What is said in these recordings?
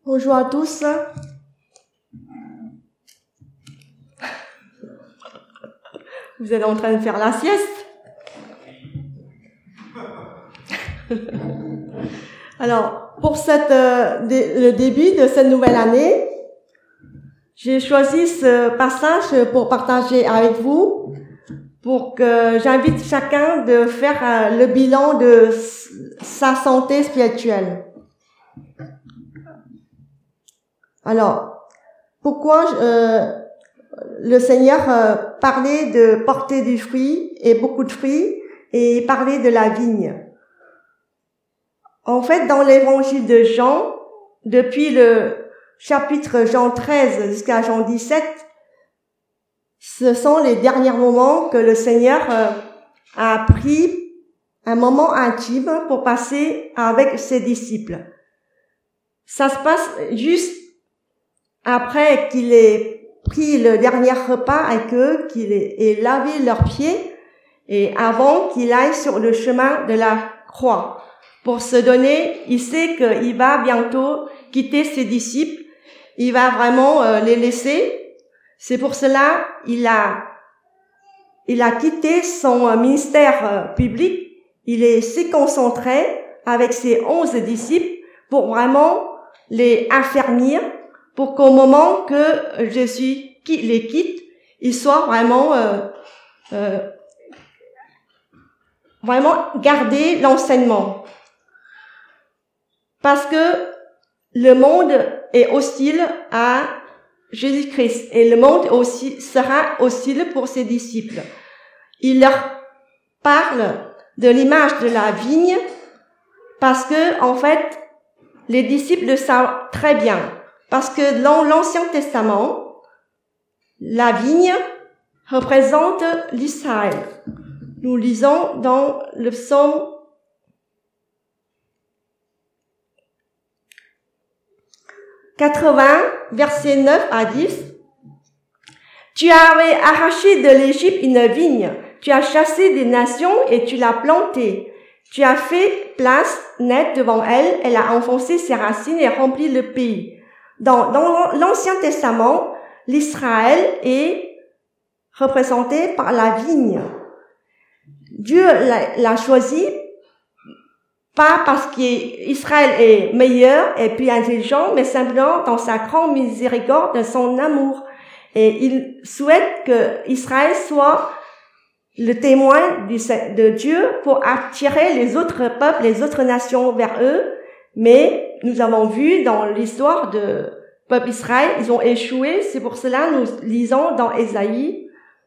Bonjour à tous. Vous êtes en train de faire la sieste? Alors, pour le début de cette nouvelle année, j'ai choisi ce passage pour partager avec vous, pour que j'invite chacun de faire le bilan de sa santé spirituelle. Alors, pourquoi le Seigneur parlait de porter du fruit et beaucoup de fruits et parlait de la vigne? En fait, dans l'évangile de Jean, depuis le chapitre Jean 13 jusqu'à Jean 17, ce sont les derniers moments que le Seigneur a pris un moment intime pour passer avec ses disciples. Ça se passe juste après qu'il ait pris le dernier repas avec eux, qu'il ait lavé leurs pieds et avant qu'il aille sur le chemin de la croix. Pour se donner, il sait qu'il va bientôt quitter ses disciples, il va vraiment les laisser. C'est pour cela il a quitté son ministère public, il s'est concentré avec ses 11 disciples pour vraiment les affermir, pour qu'au moment que Jésus les quitte, ils soient vraiment garder l'enseignement. Parce que le monde est hostile à Jésus-Christ et le monde aussi sera hostile pour ses disciples. Il leur parle de l'image de la vigne parce que, en fait, les disciples le savent très bien. Parce que dans l'Ancien Testament, la vigne représente l'Israël. Nous lisons dans le psaume 80, versets 9 à 10. Tu avais arraché de l'Égypte une vigne, tu as chassé des nations et tu l'as plantée. Tu as fait place nette devant elle, elle a enfoncé ses racines et rempli le pays. Dans l'Ancien Testament, l'Israël est représenté par la vigne. Dieu l'a choisi pas parce qu'Israël est meilleur et plus intelligent, mais simplement dans sa grande miséricorde, de son amour. Et il souhaite que Israël soit le témoin de Dieu pour attirer les autres peuples, les autres nations vers eux. Mais nous avons vu dans l'histoire de peuple Israël, ils ont échoué. C'est pour cela que nous lisons dans Ésaïe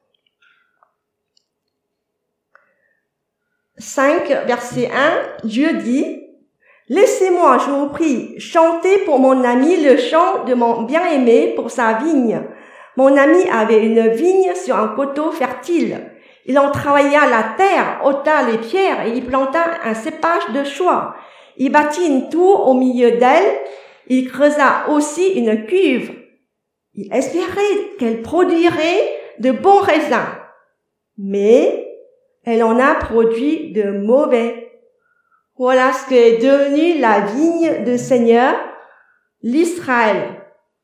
5, verset 1, Dieu dit, « Laissez-moi, je vous prie, chanter pour mon ami le chant de mon bien-aimé pour sa vigne. Mon ami avait une vigne sur un coteau fertile. Il en travailla la terre, ôta les pierres et y planta un cépage de choix. Il bâtit une tour au milieu d'elle. Il creusa aussi une cuve. Il espérait qu'elle produirait de bons raisins. Mais elle en a produit de mauvais. Voilà ce qu'est devenu la vigne du Seigneur, l'Israël.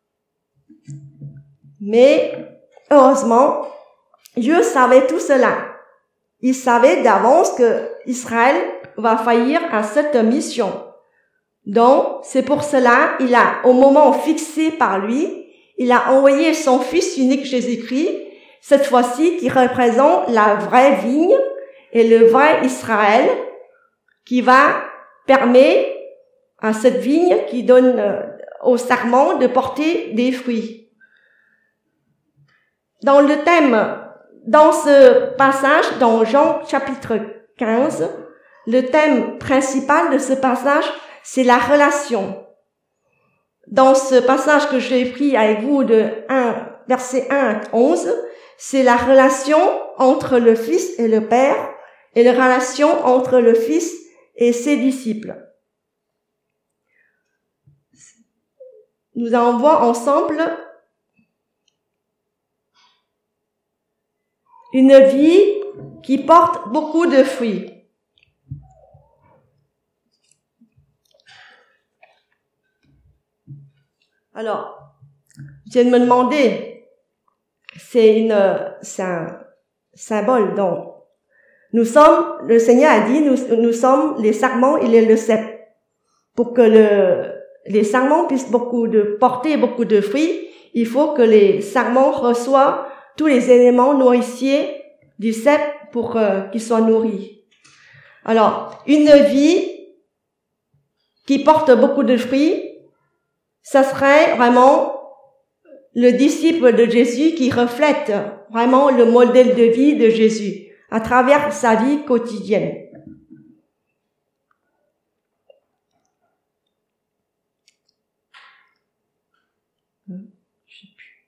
Mais, heureusement, Dieu savait tout cela. Il savait d'avance que Israël va faillir à cette mission. Donc, c'est pour cela, au moment fixé par lui, il a envoyé son Fils unique Jésus-Christ, cette fois-ci qui représente la vraie vigne et le vrai Israël, qui va permettre à cette vigne qui donne au sarment de porter des fruits. Dans ce passage, dans Jean chapitre 15, le thème principal de ce passage, c'est la relation. Dans ce passage que j'ai pris avec vous verset 1 à 11, c'est la relation entre le Fils et le Père et la relation entre le Fils et ses disciples. Nous allons voir ensemble une vie qui porte beaucoup de fruits. Alors, je viens de me demander, c'est un symbole. Donc, le Seigneur a dit, nous sommes les sarments et le cep. Pour que les sarments puissent porter beaucoup de fruits, il faut que les sarments reçoivent tous les éléments nourriciers du cep pour qu'ils soient nourris. Alors, une vie qui porte beaucoup de fruits, ça serait vraiment le disciple de Jésus qui reflète vraiment le modèle de vie de Jésus à travers sa vie quotidienne. Je sais plus.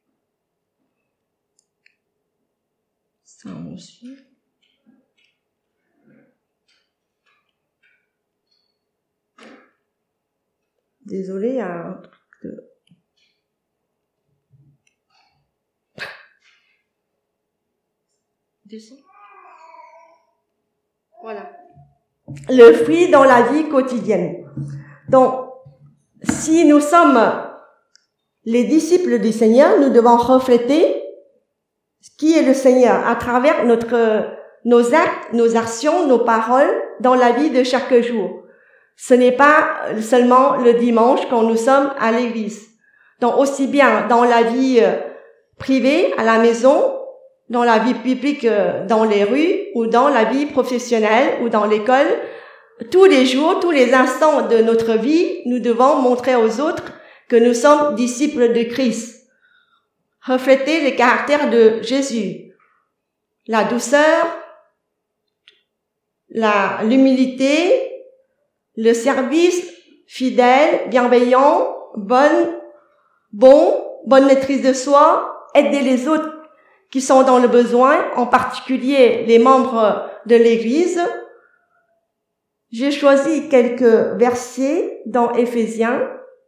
Ça aussi. Désolée, il y a un truc de... Descends. Voilà. Le fruit dans la vie quotidienne. Donc, si nous sommes les disciples du Seigneur, nous devons refléter qui est le Seigneur à travers nos actes, nos actions, nos paroles dans la vie de chaque jour. Ce n'est pas seulement le dimanche quand nous sommes à l'église. Donc aussi bien dans la vie privée, à la maison, dans la vie publique, dans les rues, ou dans la vie professionnelle, ou dans l'école, tous les jours, tous les instants de notre vie, nous devons montrer aux autres que nous sommes disciples de Christ. Refléter le caractère de Jésus. La douceur, l'humilité, le service fidèle, bienveillant, bonne maîtrise de soi, aider les autres qui sont dans le besoin, en particulier les membres de l'Église. J'ai choisi quelques versets dans Éphésiens.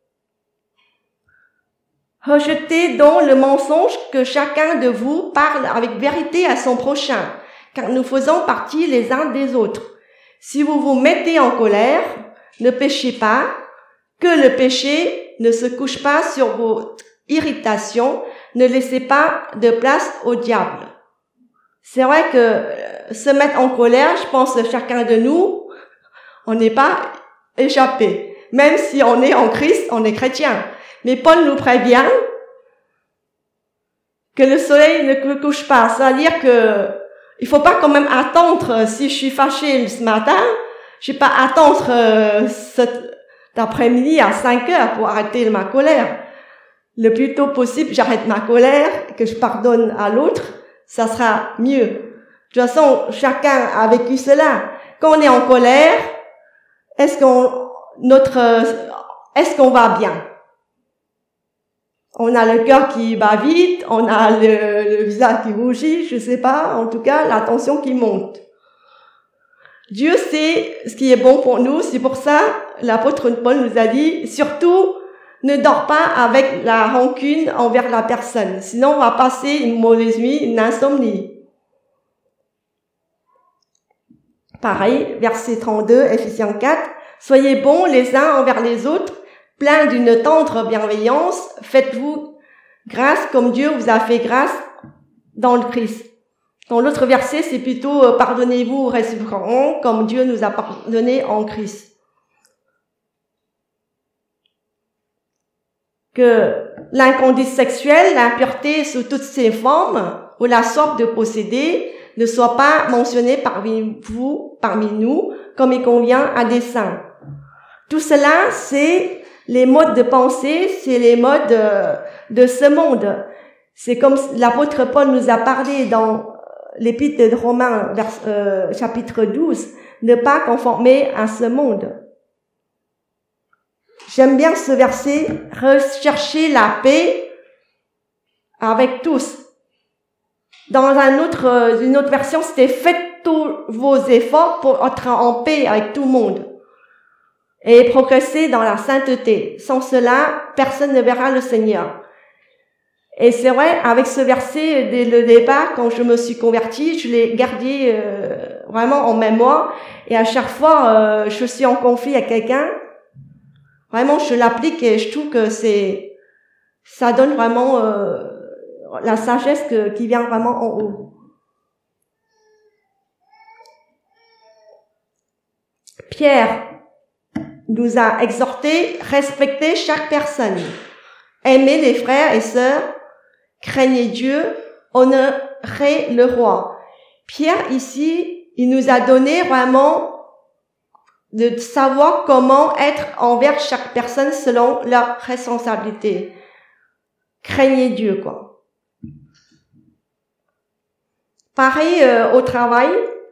Rejetez donc le mensonge que chacun de vous parle avec vérité à son prochain, car nous faisons partie les uns des autres. Si vous vous mettez en colère, ne péchez pas, que le péché ne se couche pas sur vos irritations, ne laissez pas de place au diable. C'est vrai que se mettre en colère, je pense que chacun de nous, on n'est pas échappé. Même si on est en Christ, on est chrétien. Mais Paul nous prévient que le soleil ne couche pas. C'est-à-dire que il faut pas quand même attendre, si je suis fâchée ce matin, je vais pas attendre cet après-midi à 5 heures pour arrêter ma colère. Le plus tôt possible, j'arrête ma colère, que je pardonne à l'autre, ça sera mieux. De toute façon, chacun a vécu cela. Quand on est en colère, est-ce qu'on va bien? On a le cœur qui bat vite, on a le visage qui rougit, je sais pas, en tout cas, la tension qui monte. Dieu sait ce qui est bon pour nous, c'est pour ça, l'apôtre Paul nous a dit, surtout, ne dors pas avec la rancune envers la personne, sinon on va passer une mauvaise nuit, une insomnie. Pareil, verset 32, Éphésiens 4, soyez bons les uns envers les autres, plein d'une tendre bienveillance, faites-vous grâce comme Dieu vous a fait grâce dans le Christ. Dans l'autre verset, c'est plutôt pardonnez-vous réciproquement comme Dieu nous a pardonné en Christ. Que l'inconduite sexuelle, l'impureté sous toutes ses formes, ou la sorte de posséder, ne soit pas mentionnée parmi nous, comme il convient à des saints. Tout cela, c'est les modes de pensée, c'est les modes de ce monde. C'est comme l'apôtre Paul nous a parlé dans l'épître de Romains, chapitre 12, ne pas conformer à ce monde. J'aime bien ce verset, rechercher la paix avec tous. Dans une autre version, c'était faites tous vos efforts pour être en paix avec tout le monde et progresser dans la sainteté. Sans cela, personne ne verra le Seigneur. Et c'est vrai, avec ce verset, dès le départ, quand je me suis convertie, je l'ai gardé vraiment en mémoire. Et à chaque fois, je suis en conflit avec quelqu'un, vraiment, je l'applique et je trouve que c'est Ça donne vraiment la sagesse qui vient vraiment en haut. Pierre nous a exhorté, respectez chaque personne, aimez les frères et sœurs, craignez Dieu, honorez le roi. Pierre ici, il nous a donné vraiment de savoir comment être envers chaque personne selon leur responsabilité. Craignez Dieu, quoi. Pareil au travail,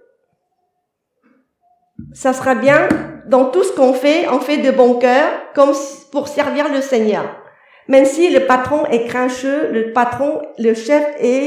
ça sera bien, dans tout ce qu'on fait, on fait de bon cœur, comme pour servir le Seigneur. Même si le patron est grincheux, le chef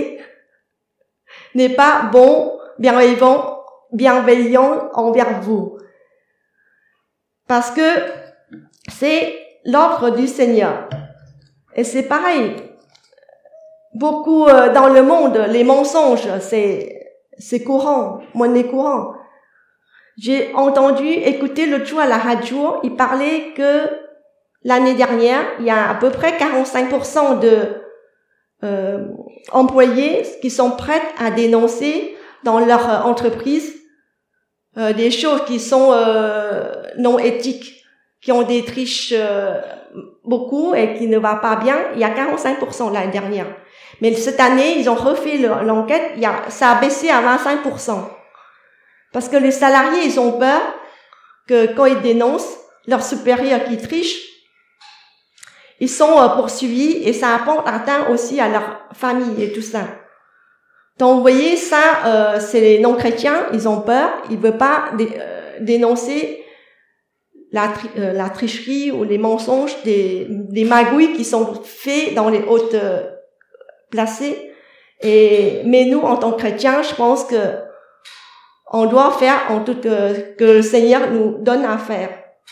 n'est pas bon, bienveillant envers vous. Parce que c'est l'ordre du Seigneur. Et c'est pareil. Beaucoup dans le monde, les mensonges, c'est courant, monnaie courante. J'ai écouté l'autre jour à la radio, il parlait que l'année dernière, il y a à peu près 45% de employés qui sont prêts à dénoncer dans leur entreprise des choses qui sont non éthiques, qui ont des triches beaucoup et qui ne va pas bien. Il y a 45% l'année dernière. Mais cette année, ils ont refait l'enquête, ça a baissé à 25%. Parce que les salariés, ils ont peur que quand ils dénoncent leurs supérieurs qui trichent, ils sont poursuivis et ça apporte atteinte aussi à leur famille et tout ça. Donc, vous voyez, ça, c'est les non-chrétiens, ils ont peur, ils veulent pas dénoncer la tricherie ou les mensonges, des magouilles qui sont faits dans les hautes placées. Mais nous, en tant que chrétiens, je pense que on doit faire en tout que le Seigneur nous donne à faire.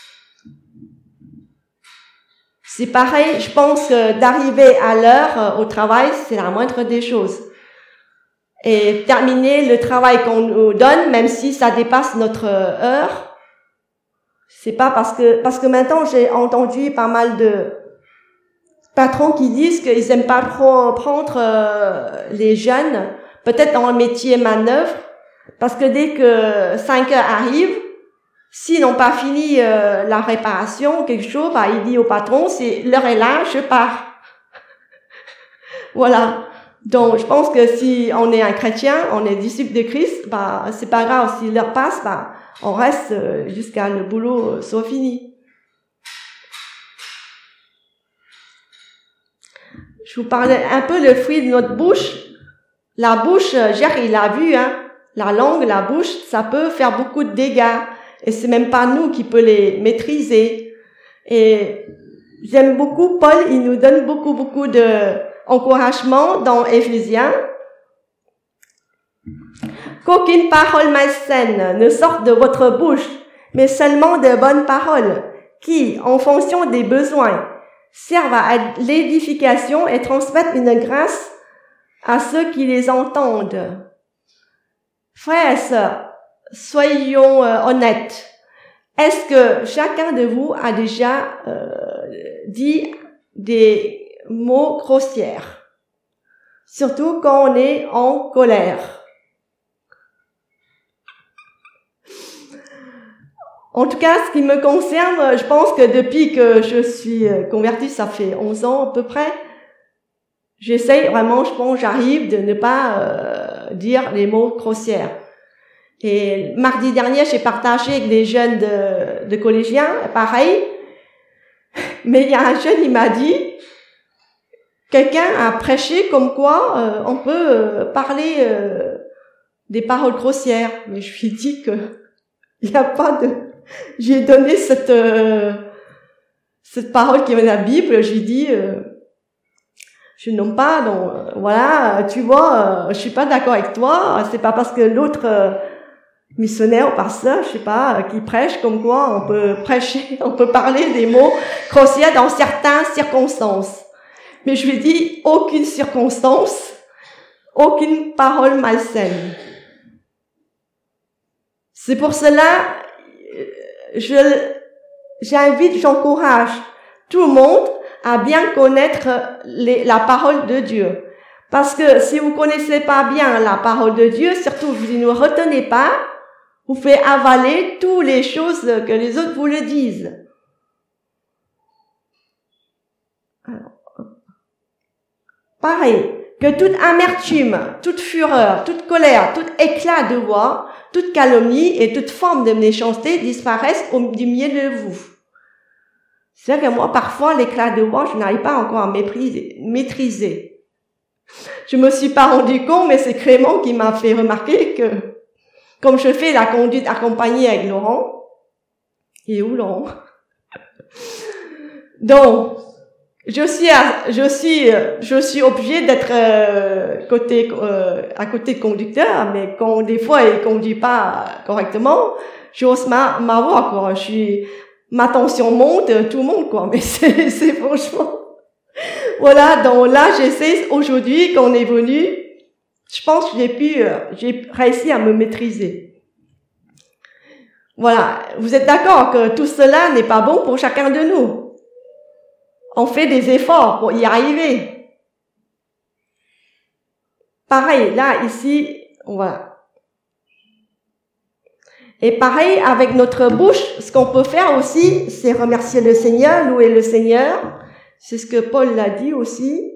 C'est pareil, je pense que d'arriver à l'heure au travail, c'est la moindre des choses. Et terminer le travail qu'on nous donne, même si ça dépasse notre heure, c'est pas parce que maintenant j'ai entendu pas mal de patrons qui disent qu'ils aiment pas trop prendre les jeunes, peut-être dans le métier manœuvre, parce que dès que 5 heures arrivent, s'ils n'ont pas fini la réparation ou quelque chose, il dit au patron, l'heure est là, je pars. Voilà. Donc, je pense que si on est un chrétien, on est disciple de Christ, c'est pas grave. Si l'heure passe, on reste jusqu'à le boulot soit fini. Je vous parlais un peu le fruit de notre bouche. La bouche, Gérard, il a vu, la langue, la bouche, ça peut faire beaucoup de dégâts. Et c'est même pas nous qui peut les maîtriser. Et j'aime beaucoup Paul, il nous donne beaucoup de encouragement dans Éphésiens. Qu'aucune parole malsaine ne sorte de votre bouche, mais seulement de bonnes paroles, qui, en fonction des besoins, servent à l'édification et transmettent une grâce à ceux qui les entendent. Frères et sœurs, soyons honnêtes. Est-ce que chacun de vous a déjà dit des mots grossiers, surtout quand on est en colère? En tout cas, ce qui me concerne, je pense que depuis que je suis convertie, ça fait 11 ans à peu près, j'essaye vraiment, je pense, j'arrive de ne pas dire les mots grossiers. Et mardi dernier, j'ai partagé avec des jeunes de collégiens, pareil. Mais il y a un jeune, il m'a dit, quelqu'un a prêché comme quoi on peut parler des paroles grossières. Mais je lui ai dit que il n'y a pas de... J'ai donné cette parole qui est dans la Bible. Je lui ai dit, je nomme pas, donc voilà, tu vois, je suis pas d'accord avec toi. C'est pas parce que l'autre missionnaire ou pasteur, je sais pas, qui prêche comme quoi on peut prêcher, on peut parler des mots grossiers dans certaines circonstances. Mais je lui dis aucune circonstance, aucune parole malsaine. C'est pour cela, j'encourage tout le monde à bien connaître la parole de Dieu. Parce que si vous connaissez pas bien la parole de Dieu, surtout vous ne retenez pas, vous faites avaler toutes les choses que les autres vous le disent. Alors, pareil, que toute amertume, toute fureur, toute colère, tout éclat de voix, toute calomnie et toute forme de méchanceté disparaissent du milieu de vous. C'est vrai que moi, parfois, l'éclat de voix, je n'arrive pas encore à maîtriser. Je me suis pas rendu compte, mais c'est Clément qui m'a fait remarquer que, comme je fais la conduite accompagnée avec Laurent, il est où Laurent? Donc, je suis obligée d'être à côté de conducteur, mais quand des fois il conduit pas correctement, j'ose ma voix quoi. Ma tension monte, tout le monde quoi. Mais c'est franchement. Voilà, donc là j'essaie aujourd'hui quand on est venu, je pense que j'ai réussi à me maîtriser. Voilà, vous êtes d'accord que tout cela n'est pas bon pour chacun de nous. On fait des efforts pour y arriver. Pareil, là, ici, voilà. Et pareil, avec notre bouche, ce qu'on peut faire aussi, c'est remercier le Seigneur, louer le Seigneur. C'est ce que Paul l'a dit aussi.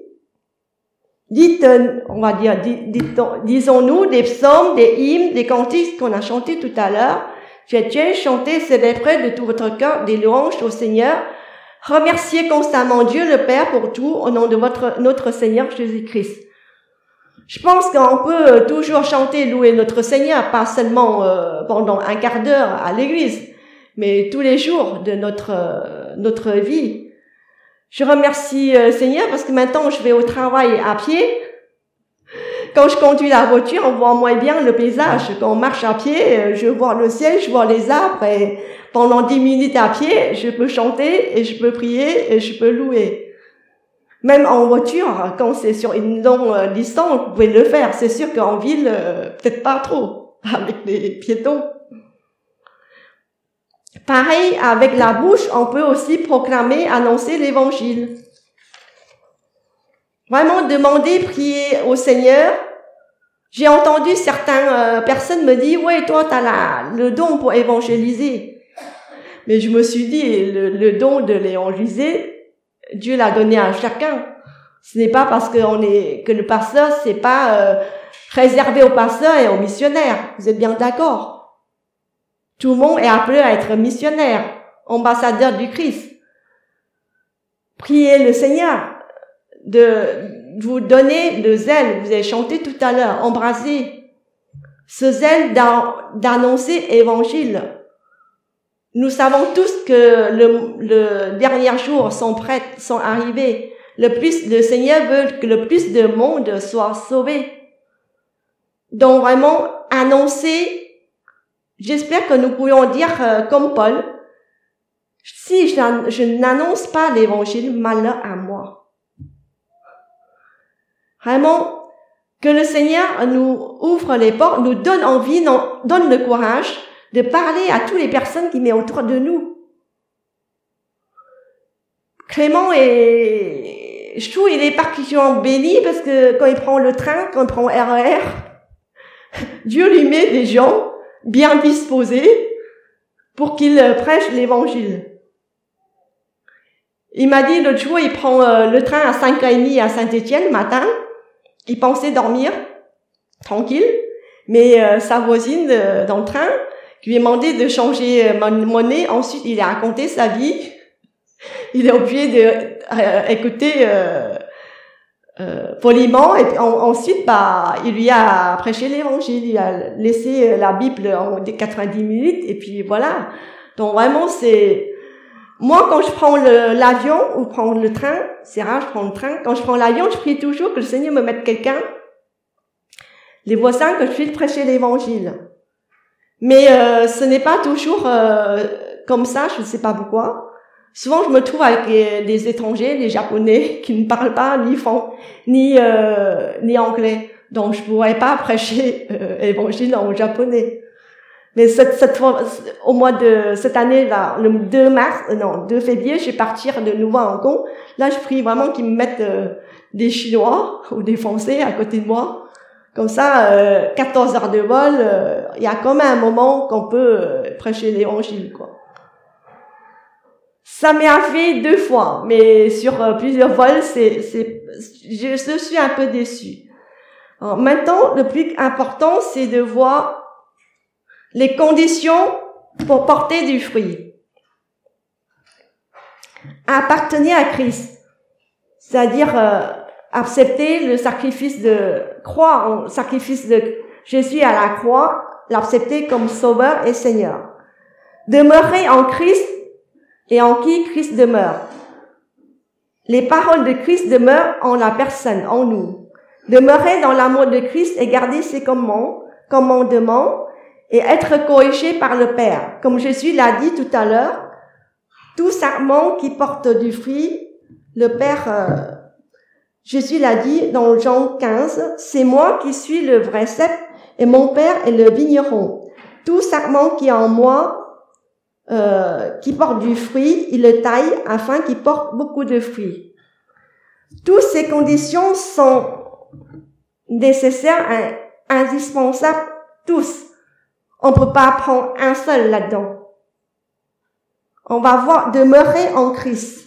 Disons-nous des psaumes, des hymnes, des cantiques qu'on a chantés tout à l'heure. Chantez, célébrez de tout votre cœur des louanges au Seigneur. Remerciez constamment Dieu le Père pour tout au nom de notre Seigneur Jésus-Christ. Je pense qu'on peut toujours chanter, louer notre Seigneur, pas seulement pendant un quart d'heure à l'église, mais tous les jours de notre vie. Je remercie Seigneur parce que maintenant je vais au travail à pied. Quand je conduis la voiture, on voit moins bien le paysage. Quand on marche à pied, je vois le ciel, je vois les arbres et pendant 10 minutes à pied, je peux chanter et je peux prier et je peux louer. Même en voiture, quand c'est sur une longue distance, vous pouvez le faire. C'est sûr qu'en ville, peut-être pas trop, avec les piétons. Pareil, avec la bouche, on peut aussi proclamer, annoncer l'évangile. Vraiment demander, prier au Seigneur. J'ai entendu certaines personnes me dire, ouais, toi, t'as le don pour évangéliser. Mais je me suis dit, le don de l'évangéliser, Dieu l'a donné à chacun. Ce n'est pas parce que le pasteur, c'est pas réservé aux pasteurs et aux missionnaires. Vous êtes bien d'accord? Tout le monde est appelé à être missionnaire, ambassadeur du Christ. Priez le Seigneur de vous donner le zèle. Vous avez chanté tout à l'heure, embrasser ce zèle d'annoncer l'évangile. Nous savons tous que le dernier jour sont arrivés. Le Seigneur veut que le plus de monde soit sauvé. Donc vraiment, annoncer. J'espère que nous pourrions dire comme Paul, si je n'annonce pas l'évangile, malheur à moi. Vraiment, que le Seigneur nous ouvre les portes, nous donne envie, donne le courage de parler à toutes les personnes qui sont autour de nous. Clément je trouve, il est particulièrement béni parce que quand il prend le train, quand il prend RER, Dieu lui met des gens bien disposés pour qu'il prêche l'évangile. Il m'a dit l'autre jour, il prend le train à 5h30 à Saint-Étienne le matin. Il pensait dormir tranquille, mais sa voisine dans le train lui a demandé de changer monnaie. Ensuite, il a raconté sa vie. Il est obligé de écouter poliment et puis ensuite il lui a prêché l'évangile, il a laissé la Bible en 90 minutes et puis voilà. Donc vraiment c'est moi quand je prends l'avion ou prendre le train, c'est rare je prends le train, quand je prends l'avion, je prie toujours que le Seigneur me mette quelqu'un, les voisins, que je puisse prêcher l'évangile. Mais ce n'est pas toujours comme ça, je ne sais pas pourquoi. Souvent, je me trouve avec des étrangers, des Japonais, qui ne parlent pas ni anglais. Donc, je pourrais pas prêcher l'évangile en japonais. Mais cette fois, au mois de cette année là, le 2 février, je vais partir de nouveau à Hong Kong. Là, je prie vraiment qu'ils me mettent des Chinois ou des Français à côté de moi. Comme ça, 14 heures de vol, il y a quand même un moment qu'on peut prêcher l'évangile, quoi. Ça m'est arrivé 2 fois, mais sur plusieurs vols, je suis un peu déçue. Alors, maintenant, le plus important, c'est de voir les conditions pour porter du fruit. Appartenir à Christ, c'est-à-dire accepter le sacrifice croire au sacrifice de Jésus à la croix, l'accepter comme sauveur et Seigneur. Demeurer en Christ et en qui Christ demeure. Les paroles de Christ demeurent en la personne, en nous. Demeurer dans l'amour de Christ et garder ses commandements et être corrigé par le Père. Comme Jésus l'a dit tout à l'heure, tout sarment qui porte du fruit, le Père, Jésus l'a dit dans Jean 15, c'est moi qui suis le vrai cep et mon Père est le vigneron. Tout sarment qui est en moi, qui porte du fruit, il le taille afin qu'il porte beaucoup de fruits. Toutes ces conditions sont nécessaires, indispensables, tous. On peut pas prendre un seul là-dedans. On va voir demeurer en Christ.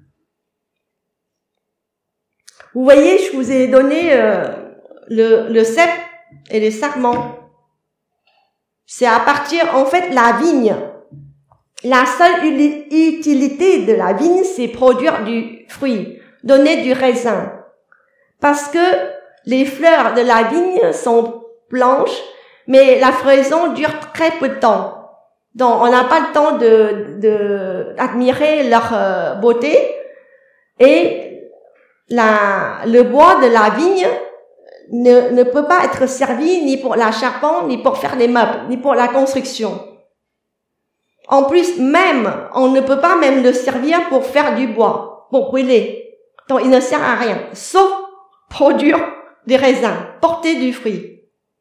Vous voyez, je vous ai donné le cep et les sarments. C'est à partir, en fait, la vigne. La seule utilité de la vigne, c'est produire du fruit, donner du raisin. Parce que les fleurs de la vigne sont blanches, mais la floraison dure très peu de temps. Donc, on n'a pas le temps d'admirer leur beauté. Et le bois de la vigne ne peut pas être servi ni pour la charpente, ni pour faire des meubles, ni pour la construction. En plus, on ne peut pas même le servir pour faire du bois, pour brûler. Donc, il ne sert à rien, sauf produire des raisins, porter du fruit.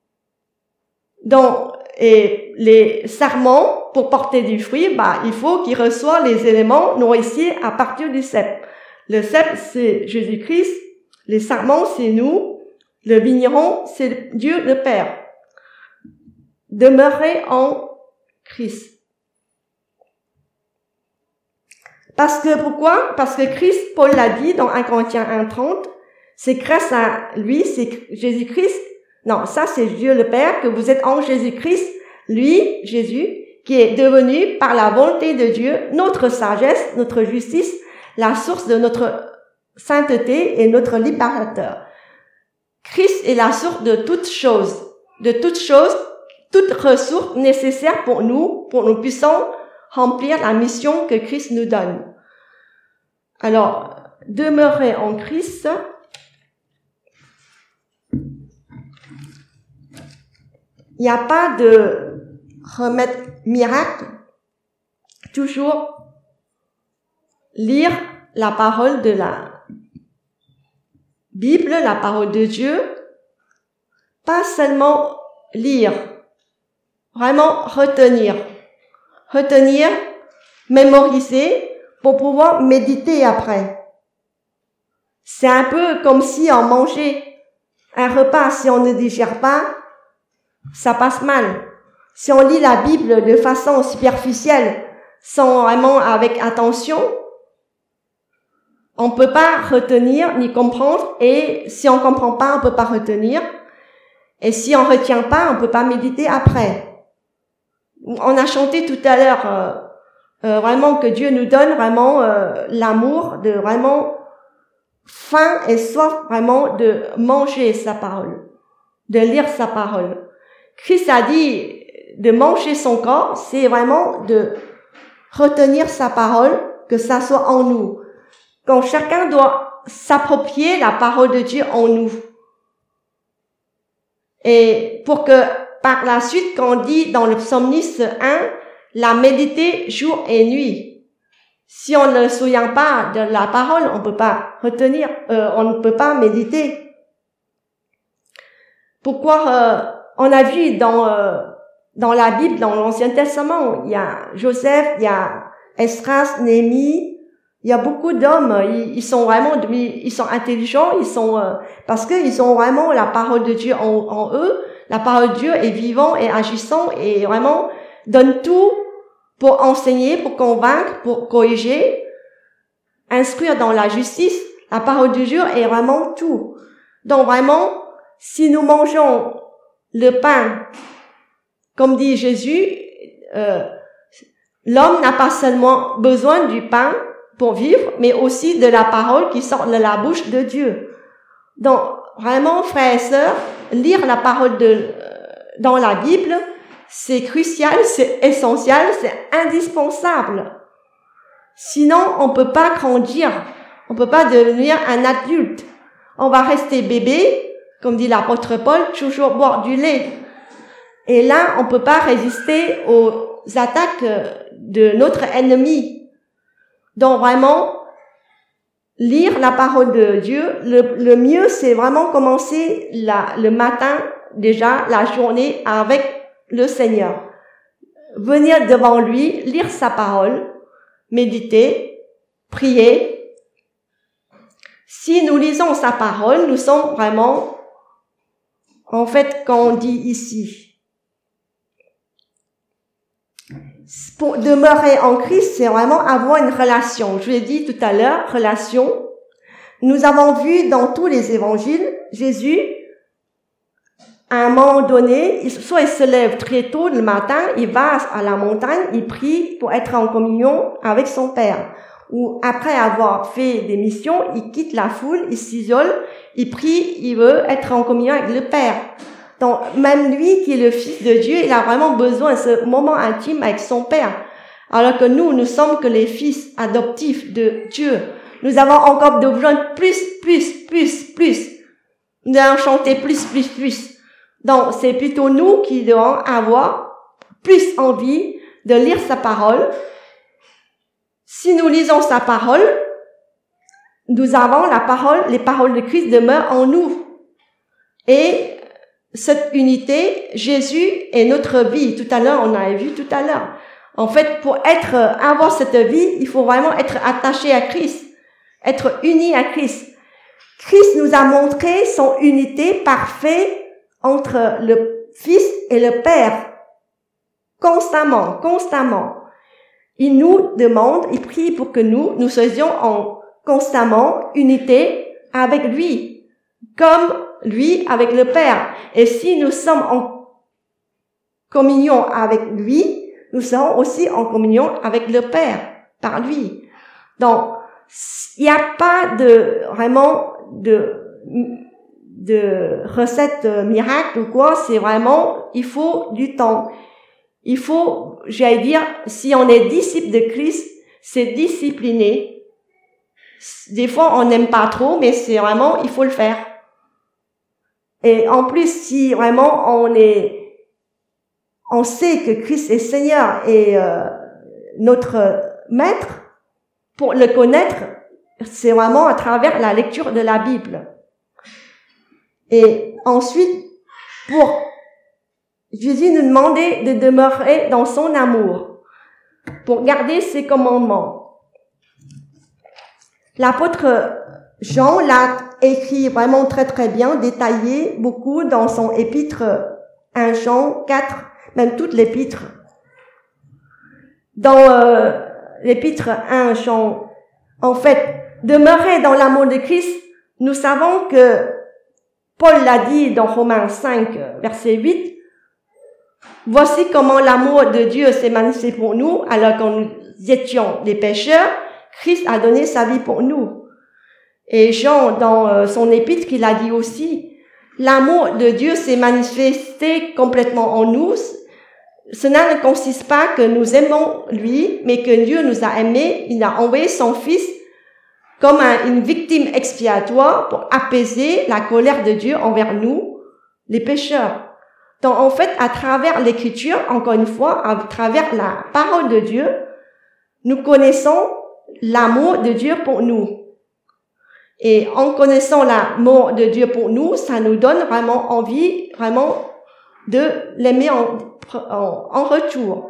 Donc, et les sarments, pour porter du fruit, il faut qu'ils reçoivent les éléments nourriciers à partir du cep. Le cep, c'est Jésus-Christ. Les sarments, c'est nous. Le vigneron, c'est Dieu le Père. Demeurer en Christ. Pourquoi? Parce que Christ, Paul l'a dit dans 1 Corinthiens 1:30, c'est grâce à lui, c'est Jésus-Christ. Non, ça c'est Dieu le Père, que vous êtes en Jésus-Christ, lui, Jésus, qui est devenu par la volonté de Dieu notre sagesse, notre justice, la source de notre sainteté et notre libérateur. Christ est la source de toutes choses, toute ressource nécessaire pour nous puissions remplir la mission que Christ nous donne. Alors, demeurer en Christ, il n'y a pas de remède miracle. Toujours lire la parole de la Bible, la parole de Dieu. Pas seulement lire, vraiment retenir, mémoriser pour pouvoir méditer après. C'est un peu comme si on mangeait un repas, si on ne digère pas, ça passe mal. Si on lit la Bible de façon superficielle, sans vraiment avec attention, on peut pas retenir ni comprendre, et si on comprend pas, on peut pas retenir, et si on retient pas, on peut pas méditer après. On a chanté tout à l'heure vraiment que Dieu nous donne vraiment l'amour de vraiment faim et soif vraiment de manger sa parole, de lire sa parole. Christ a dit de manger son corps, c'est vraiment de retenir sa parole, que ça soit en nous. Quand chacun doit s'approprier la parole de Dieu en nous. Et pour que par la suite, quand on dit dans le psalmiste 1, la méditer jour et nuit. Si on ne se souvient pas de la parole, on peut pas retenir, on ne peut pas méditer. Pourquoi on a vu dans dans la Bible, dans l'Ancien Testament, il y a Joseph, il y a Esdras, Néhémie, il y a beaucoup d'hommes, ils sont intelligents, parce que ils ont vraiment la parole de Dieu en eux. La parole de Dieu est vivant et agissant et vraiment donne tout pour enseigner, pour convaincre, pour corriger, instruire dans la justice. La parole de Dieu est vraiment tout. Donc vraiment, si nous mangeons le pain, comme dit Jésus, l'homme n'a pas seulement besoin du pain pour vivre, mais aussi de la parole qui sort de la bouche de Dieu. Donc vraiment, frères et sœurs, lire la parole dans la Bible, c'est crucial, c'est essentiel, c'est indispensable. Sinon, on peut pas grandir, on peut pas devenir un adulte. On va rester bébé, comme dit l'apôtre Paul, toujours boire du lait. Et là, on peut pas résister aux attaques de notre ennemi. Donc vraiment, lire la parole de Dieu, le mieux, c'est vraiment commencer le matin, déjà, la journée avec le Seigneur. Venir devant lui, lire sa parole, méditer, prier. Si nous lisons sa parole, nous sommes vraiment, en fait, quand on dit ici, pour demeurer en Christ, c'est vraiment avoir une relation. Je l'ai dit tout à l'heure, relation. Nous avons vu dans tous les évangiles, Jésus, à un moment donné, soit il se lève très tôt le matin, il va à la montagne, il prie pour être en communion avec son Père. Ou après avoir fait des missions, il quitte la foule, il s'isole, il prie, il veut être en communion avec le Père. Donc, même lui, qui est le Fils de Dieu, il a vraiment besoin de ce moment intime avec son Père. Alors que nous sommes que les fils adoptifs de Dieu. Nous avons encore besoin de plus. Nous allons chanter plus. Donc, c'est plutôt nous qui devons avoir plus envie de lire sa parole. Si nous lisons sa parole, nous avons les paroles de Christ demeurent en nous. Et cette unité, Jésus est notre vie. Tout à l'heure, on avait vu tout à l'heure. En fait, pour avoir cette vie, il faut vraiment être attaché à Christ, être uni à Christ. Christ nous a montré son unité parfaite entre le Fils et le Père. Constamment. Il nous demande, il prie pour que nous soyons en constamment unité avec lui, comme lui avec le Père. Et si nous sommes en communion avec lui, nous serons aussi en communion avec le Père, par lui. Donc, il n'y a pas vraiment de recette miracle ou quoi, c'est vraiment, il faut du temps. Il faut, j'allais dire, si on est disciple de Christ, c'est discipliné. Des fois, on n'aime pas trop, mais c'est vraiment, il faut le faire. Et en plus, si vraiment on sait que Christ est Seigneur et notre Maître, pour le connaître, c'est vraiment à travers la lecture de la Bible. Et ensuite, pour Jésus nous demandait de demeurer dans son amour, pour garder ses commandements. L'apôtre Jean l'a écrit vraiment très très bien, détaillé beaucoup dans son épître 1 Jean 4, même toute l'épître. Dans l'épître 1 Jean, en fait, demeurer dans l'amour de Christ, nous savons que Paul l'a dit dans Romains 5, verset 8, « Voici comment l'amour de Dieu s'est manifesté pour nous, alors que nous étions des pécheurs, Christ a donné sa vie pour nous. » Et Jean, dans son épître, il a dit aussi, « L'amour de Dieu s'est manifesté complètement en nous. Cela ne consiste pas que nous aimons lui, mais que Dieu nous a aimés. Il a envoyé son Fils comme une victime expiatoire pour apaiser la colère de Dieu envers nous, les pécheurs. » Donc, en fait, à travers l'écriture, encore une fois, à travers la parole de Dieu, nous connaissons l'amour de Dieu pour nous. Et en connaissant l'amour de Dieu pour nous, ça nous donne vraiment envie, vraiment, de l'aimer en retour.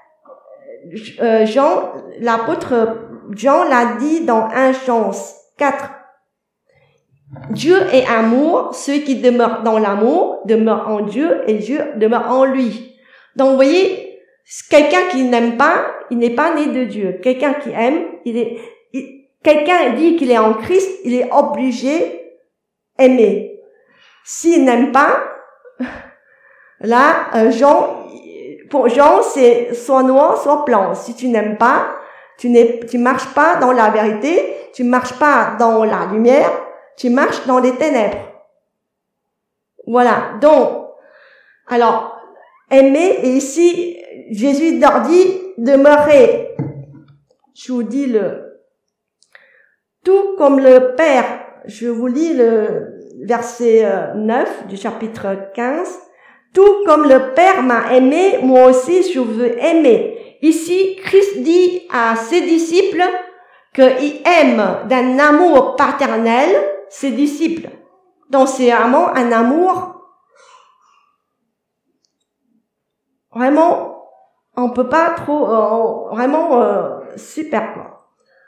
L'apôtre Jean l'a dit dans 1 Jean 4. Dieu est amour, ceux qui demeurent dans l'amour demeurent en Dieu et Dieu demeure en lui. Donc vous voyez, quelqu'un qui n'aime pas, il n'est pas né de Dieu. Quelqu'un qui aime, quelqu'un dit qu'il est en Christ, il est obligé d'aimer. S'il n'aime pas, là, pour Jean, c'est soit noir, soit blanc. Si tu n'aimes pas, tu marches pas dans la vérité, tu marches pas dans la lumière, tu marches dans les ténèbres. Voilà. Donc, alors, aimer, et ici, Jésus leur dit, demeurez. Je vous dis tout comme le Père, je vous lis le verset 9 du chapitre 15, tout comme le Père m'a aimé, moi aussi je veux aimer. Ici, Christ dit à ses disciples qu'il aime d'un amour paternel ses disciples. Donc c'est vraiment un amour, vraiment, on peut pas trop, vraiment super quoi.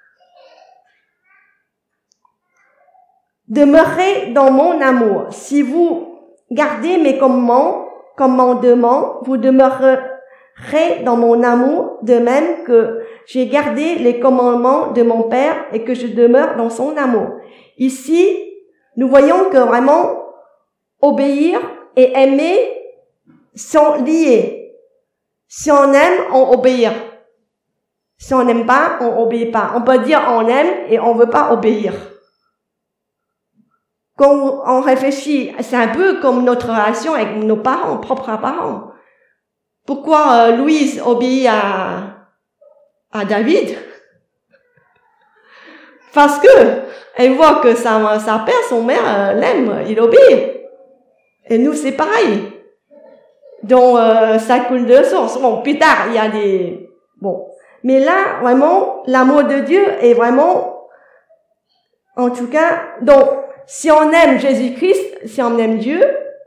Demeurez dans mon amour. Si vous gardez mes commandements, vous demeurerez dans mon amour, de même que j'ai gardé les commandements de mon Père et que je demeure dans son amour. Ici, nous voyons que vraiment obéir et aimer sont liés. Si on aime, on obéit. Si on n'aime pas, on obéit pas. On peut dire on aime et on veut pas obéir. Quand on réfléchit, c'est un peu comme notre relation avec nos parents, propres parents. Pourquoi Louise obéit à David? Parce que elle voit que sa père, son mère l'aime, il obéit. Et nous, c'est pareil. Donc, ça coule de source. Bon, plus tard, il y a des... Bon. Mais là, vraiment, l'amour de Dieu est vraiment... En tout cas, donc, si on aime Jésus-Christ, si on aime Dieu,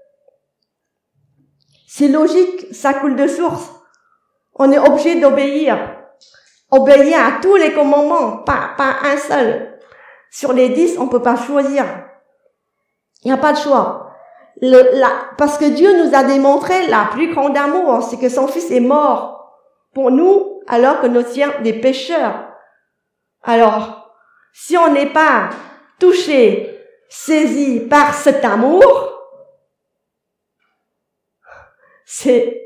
c'est logique, ça coule de source. On est obligé d'obéir. Obéir à tous les commandements, pas un seul. Sur les 10, on peut pas choisir. Il n'y a pas de choix. Parce que Dieu nous a démontré la plus grande amour, c'est que son Fils est mort pour nous, alors que nous étions des pécheurs. Alors, si on n'est pas touché, saisi par cet amour, c'est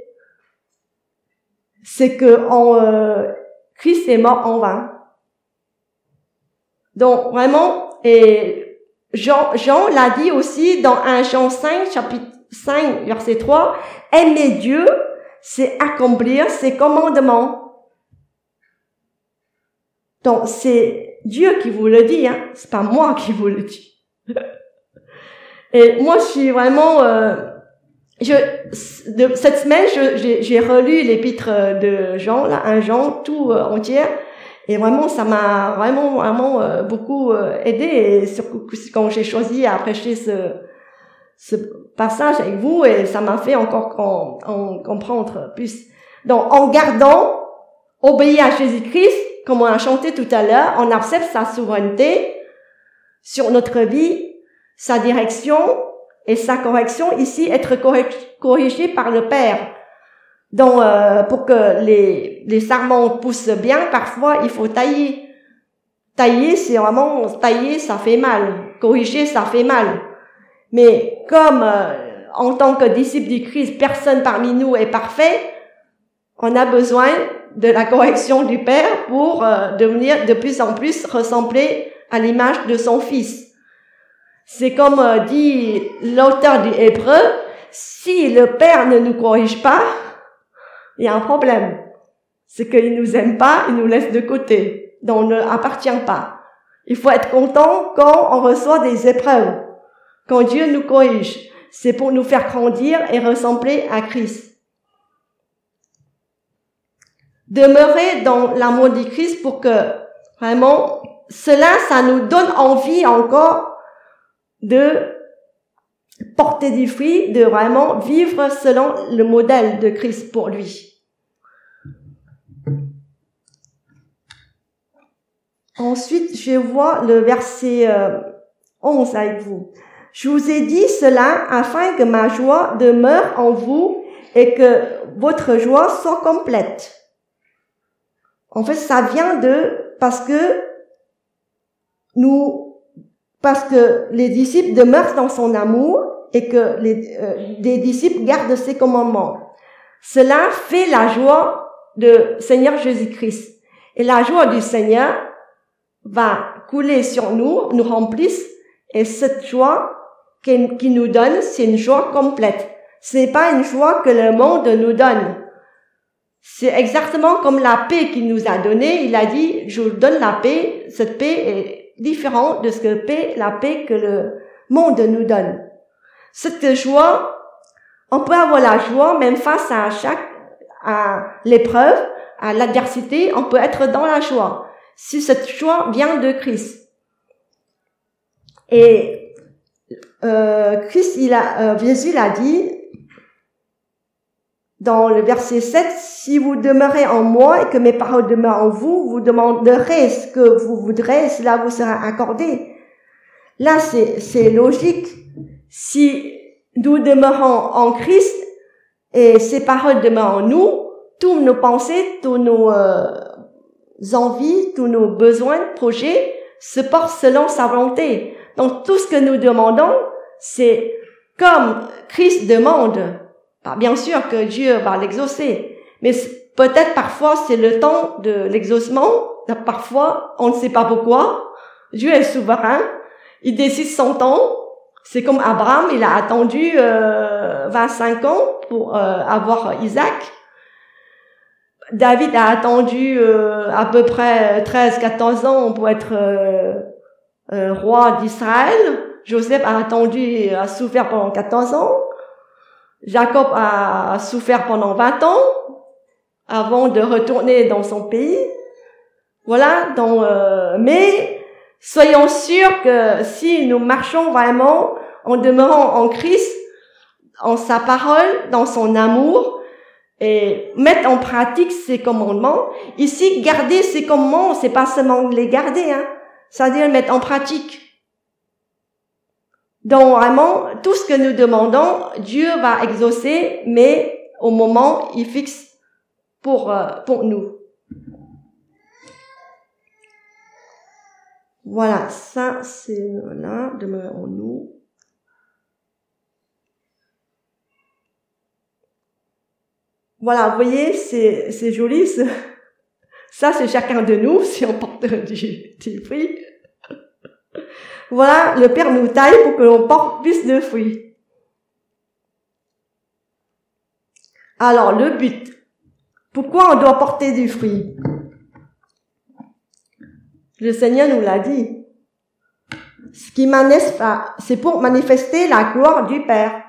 que Christ est mort en vain. Donc vraiment, et Jean l'a dit aussi dans 1 Jean 5, chapitre 5, verset 3, aimer Dieu, c'est accomplir ses commandements. Donc c'est Dieu qui vous le dit, hein, c'est pas moi qui vous le dis. Et moi je suis vraiment cette semaine, j'ai relu l'épître de Jean, là, 1 Jean, tout entier, et vraiment, ça m'a vraiment beaucoup aidé, et surtout quand j'ai choisi à prêcher ce passage avec vous, et ça m'a fait encore comprendre plus. Donc, en gardant, obéir à Jésus-Christ, comme on a chanté tout à l'heure, on accepte sa souveraineté sur notre vie, sa direction, et sa correction, ici, être corrigé par le Père. Donc, pour que les sarments poussent bien, parfois, il faut tailler. Tailler, c'est vraiment, tailler, ça fait mal. Corriger, ça fait mal. Mais comme, en tant que disciple du Christ, personne parmi nous est parfait, on a besoin de la correction du Père pour devenir de plus en plus ressembler à l'image de son Fils. C'est comme dit l'auteur du Hébreu, si le Père ne nous corrige pas, il y a un problème. C'est qu'il nous aime pas, il nous laisse de côté. Donc on ne appartient pas. Il faut être content quand on reçoit des épreuves. Quand Dieu nous corrige, c'est pour nous faire grandir et ressembler à Christ. Demeurer dans l'amour du Christ pour que vraiment, cela, ça nous donne envie encore de porter du fruit, de vraiment vivre selon le modèle de Christ pour lui. Ensuite, je vois le verset 11 avec vous. Je vous ai dit cela afin que ma joie demeure en vous et que votre joie soit complète. En fait, ça vient parce que les disciples demeurent dans son amour et que les disciples gardent ses commandements. Cela fait la joie de Seigneur Jésus-Christ. Et la joie du Seigneur va couler sur nous, nous remplisse, et cette joie qu'il nous donne, c'est une joie complète. C'est pas une joie que le monde nous donne. C'est exactement comme la paix qu'il nous a donnée. Il a dit, je vous donne la paix. Cette paix est différente de la paix que le monde nous donne. Cette joie, on peut avoir la joie même face à l'épreuve, à l'adversité, on peut être dans la joie. Si cette joie vient de Christ. Et Jésus l'a dit dans le verset 7, si vous demeurez en moi et que mes paroles demeurent en vous, vous demanderez ce que vous voudrez et cela vous sera accordé. Là, c'est logique. Si nous demeurons en Christ et ses paroles demeurent en nous, toutes nos pensées, tous nos envies, tous nos besoins, projets se portent selon sa volonté. Donc tout ce que nous demandons, c'est comme Christ demande. Bien sûr que Dieu va l'exaucer, mais peut-être parfois c'est le temps de l'exaucement, parfois on ne sait pas pourquoi. Dieu est souverain, il décide son temps. C'est comme Abraham, il a attendu 25 ans pour avoir Isaac. David a attendu à peu près 13-14 ans pour être roi d'Israël. Joseph a souffert pendant 14 ans. Jacob a souffert pendant 20 ans avant de retourner dans son pays. Voilà, donc mais soyons sûrs que si nous marchons vraiment en demeurant en Christ, en sa parole, dans son amour, et mettre en pratique ses commandements. Ici, garder ses commandements, c'est pas seulement les garder, c'est-à-dire mettre en pratique. Donc vraiment, tout ce que nous demandons, Dieu va exaucer, mais au moment, il fixe pour nous. Voilà, ça c'est là, demeure en nous. Voilà, vous voyez, c'est joli. Ça, c'est chacun de nous, si on porte du fruit. Voilà, le Père nous taille pour que l'on porte plus de fruits. Alors, le but. Pourquoi on doit porter du fruit? Le Seigneur nous l'a dit. Ce qui c'est pour manifester la gloire du Père.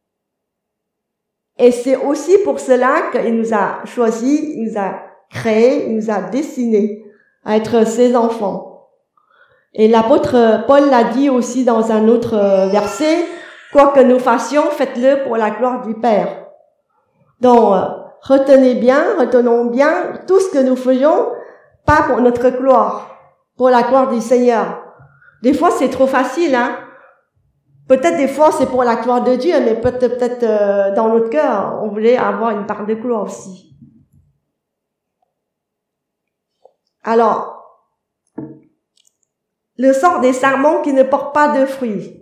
Et c'est aussi pour cela qu'il nous a choisis, il nous a créés, il nous a destinés à être ses enfants. Et l'apôtre Paul l'a dit aussi dans un autre verset, quoi que nous fassions, faites-le pour la gloire du Père. Donc, retenons bien tout ce que nous faisons, pas pour notre gloire, pour la gloire du Seigneur. Des fois, c'est trop facile, Peut-être des fois, c'est pour la gloire de Dieu, mais peut-être dans notre cœur, on voulait avoir une part de gloire aussi. Alors, le sort des serments qui ne portent pas de fruits.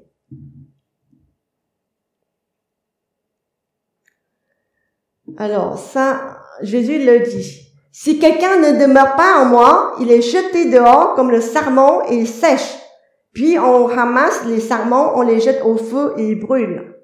Alors, ça, Jésus le dit. Si quelqu'un ne demeure pas en moi, il est jeté dehors comme le sarment et il sèche. Puis on ramasse les sarments, on les jette au feu et ils brûlent.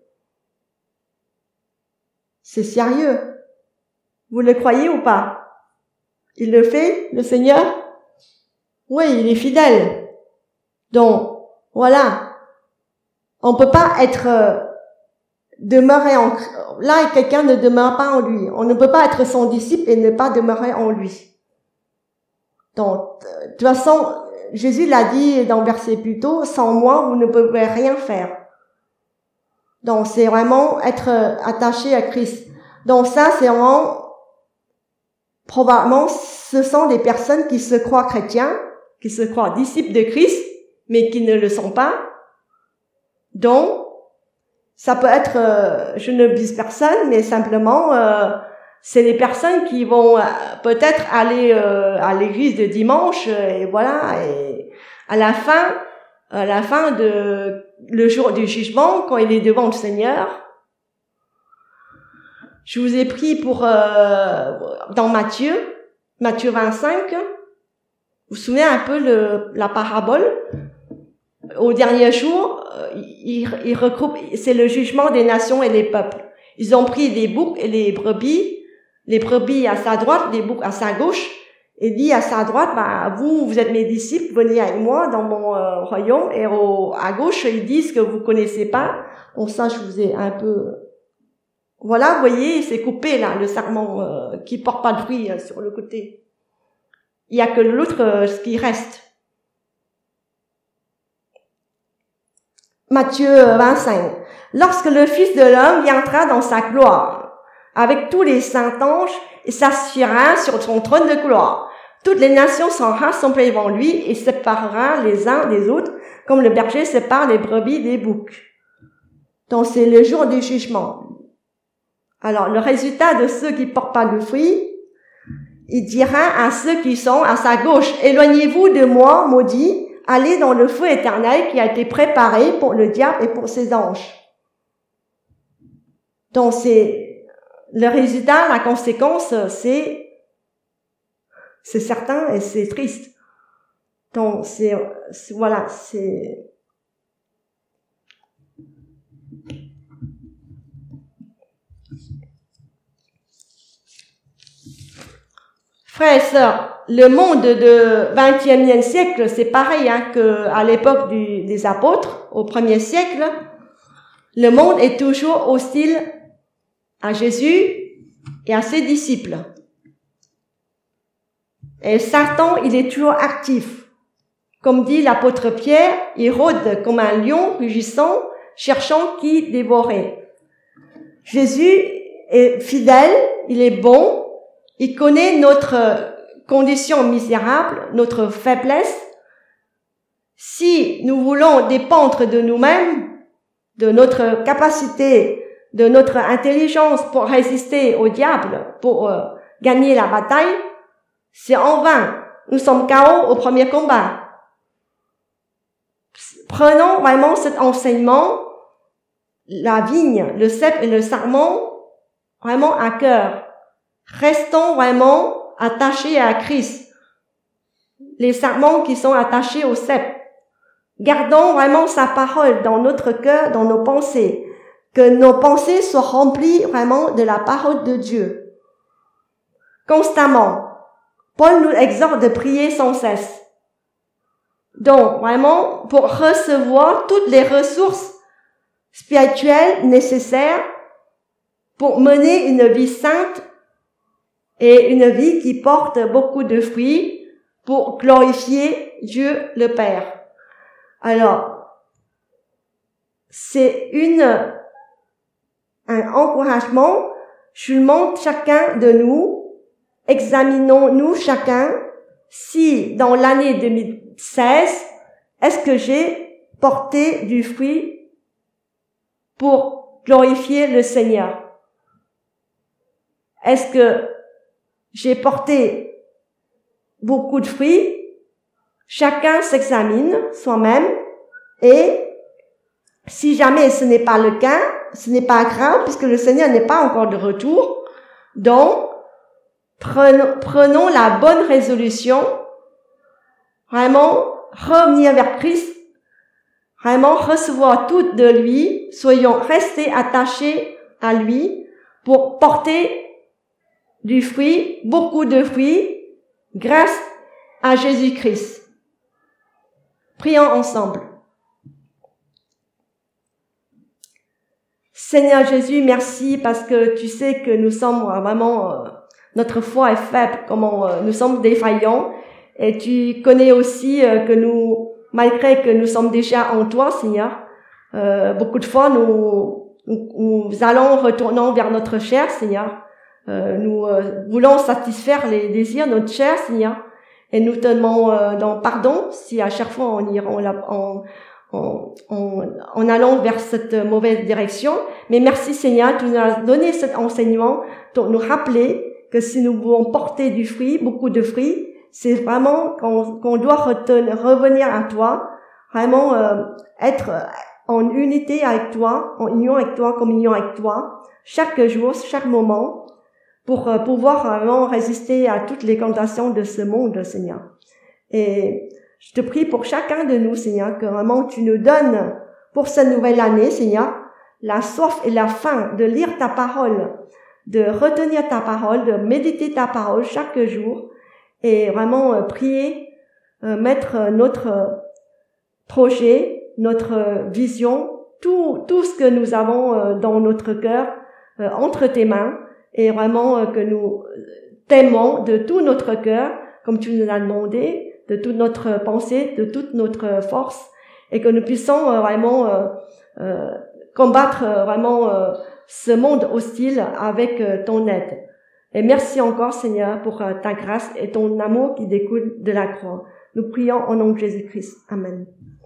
C'est sérieux. Vous le croyez ou pas? Il le fait, le Seigneur? Oui, il est fidèle. Donc, voilà. On peut pas demeurer là et quelqu'un ne demeure pas en lui. On ne peut pas être son disciple et ne pas demeurer en lui. Donc, de toute façon, Jésus l'a dit dans le verset plus tôt, sans moi, vous ne pouvez rien faire. Donc, c'est vraiment être attaché à Christ. Donc, ça, c'est vraiment, probablement, ce sont des personnes qui se croient chrétiens, qui se croient disciples de Christ, mais qui ne le sont pas. Donc, ça peut être, je ne vise personne, mais simplement, c'est des personnes qui vont peut-être aller à l'église de dimanche, et voilà, et à la fin de le jour du jugement, quand il est devant le Seigneur, je vous ai pris pour dans Matthieu 25. Vous vous souvenez un peu la parabole? Au dernier jour, il regroupe, c'est le jugement des nations et des peuples. Ils ont pris les boucs et les brebis à sa droite, les boucs à sa gauche, et dit à sa droite, vous êtes mes disciples, venez avec moi dans mon royaume, et à gauche, ils disent que vous connaissez pas. Bon, ça, je vous ai un peu, voilà, vous voyez, c'est coupé, là, le sarment, qui porte pas de fruit sur le côté. Il y a que l'autre, ce qui reste. Matthieu 25. Lorsque le Fils de l'homme viendra dans sa gloire, avec tous les saints anges, et s'assiera sur son trône de gloire, toutes les nations seront rassemblées devant lui et séparera les uns des autres, comme le berger sépare les brebis des boucs. Donc c'est le jour du jugement. Alors le résultat de ceux qui portent pas de fruit, il dira à ceux qui sont à sa gauche, éloignez-vous de moi, maudits, allez dans le feu éternel qui a été préparé pour le diable et pour ses anges. Donc c'est le résultat, la conséquence, c'est certain et c'est triste. Donc voilà, c'est frères et sœurs, le monde de 20e siècle, c'est pareil que à l'époque des apôtres, au 1er siècle. Le monde est toujours hostile à Jésus et à ses disciples. Et Satan, il est toujours actif. Comme dit l'apôtre Pierre, il rôde comme un lion rugissant, cherchant qui dévorer. Jésus est fidèle, il est bon, il connaît notre condition misérable, notre faiblesse. Si nous voulons dépendre de nous-mêmes, de notre capacité, de notre intelligence pour résister au diable, pour gagner la bataille, c'est en vain. Nous sommes KO au premier combat. Prenons vraiment cet enseignement, la vigne, le cep et le sarment, vraiment à cœur. Restons vraiment attachés à Christ. Les sarments qui sont attachés au cep. Gardons vraiment sa parole dans notre cœur, dans nos pensées. Que nos pensées soient remplies vraiment de la parole de Dieu. Constamment. Paul nous exhorte de prier sans cesse. Donc, vraiment, pour recevoir toutes les ressources spirituelles nécessaires pour mener une vie sainte et une vie qui porte beaucoup de fruits pour glorifier Dieu le Père. Alors, c'est un encouragement. Je demande chacun de nous, examinons-nous chacun si dans l'année 2016, est-ce que j'ai porté du fruit pour glorifier le Seigneur? Est-ce que j'ai porté beaucoup de fruits? Chacun s'examine soi-même et si jamais ce n'est pas le cas, ce n'est pas grave puisque le Seigneur n'est pas encore de retour. Donc, prenons la bonne résolution, vraiment revenir vers Christ, vraiment recevoir tout de lui, soyons restés attachés à lui pour porter du fruit, beaucoup de fruits, grâce à Jésus-Christ. Prions ensemble. Seigneur Jésus, merci parce que tu sais que nous sommes vraiment, notre foi est faible, nous sommes défaillants. Et tu connais aussi que nous, malgré que nous sommes déjà en toi, Seigneur, beaucoup de fois nous nous allons retournant vers notre chair, Seigneur. Nous voulons satisfaire les désirs de notre chair, Seigneur. Et nous te demandons pardon si à chaque fois on ira en allant vers cette mauvaise direction. Mais merci Seigneur, tu nous as donné cet enseignement pour nous rappeler que si nous voulons porter du fruit, beaucoup de fruits, c'est vraiment qu'on doit revenir à toi, vraiment être en unité avec toi, en union avec toi, communion avec toi, chaque jour, chaque moment, pour pouvoir vraiment résister à toutes les tentations de ce monde, Seigneur. Et je te prie pour chacun de nous, Seigneur, que vraiment tu nous donnes pour cette nouvelle année, Seigneur, la soif et la faim de lire ta parole, de retenir ta parole, de méditer ta parole chaque jour et vraiment prier, mettre notre projet, notre vision, tout ce que nous avons dans notre cœur entre tes mains et vraiment que nous t'aimons de tout notre cœur, comme tu nous as demandé, de toute notre pensée, de toute notre force, et que nous puissions vraiment combattre vraiment ce monde hostile avec ton aide. Et merci encore, Seigneur, pour ta grâce et ton amour qui découle de la croix. Nous prions au nom de Jésus-Christ. Amen.